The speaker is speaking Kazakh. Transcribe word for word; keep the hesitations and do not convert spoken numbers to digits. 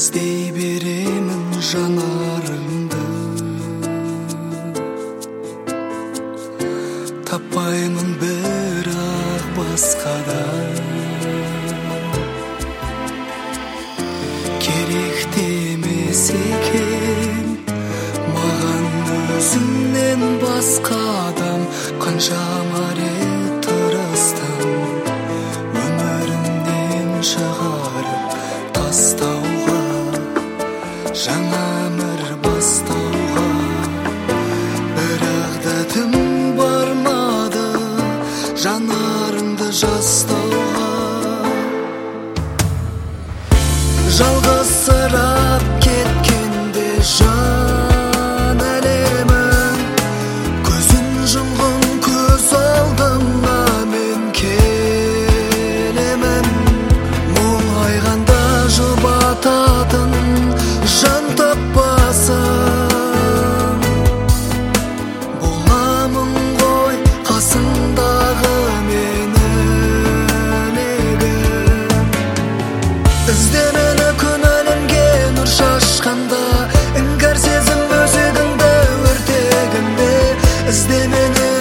іздей беремін жанарыңды, таппаймын бірақ басқада. Керек емес екен маған өзіңнен басқа адам. Қаншама рет тырыстым өмірімнен шығарып тастауға, жаңа өмір бастауға. Бірақ дәтім бармады жанарыңды жастауға. Жалғызсырап кеткенде жан әлемін, көзін жұмғын көз алдыңа мен келемін. Мұңайғанда жұбататын жан таппасың, боламын ғой қасыңдағы менің егін. Іздемені күн әлемге нұр шашқанда, іңкәр сезім өзегіңді өртегенде. Іздемені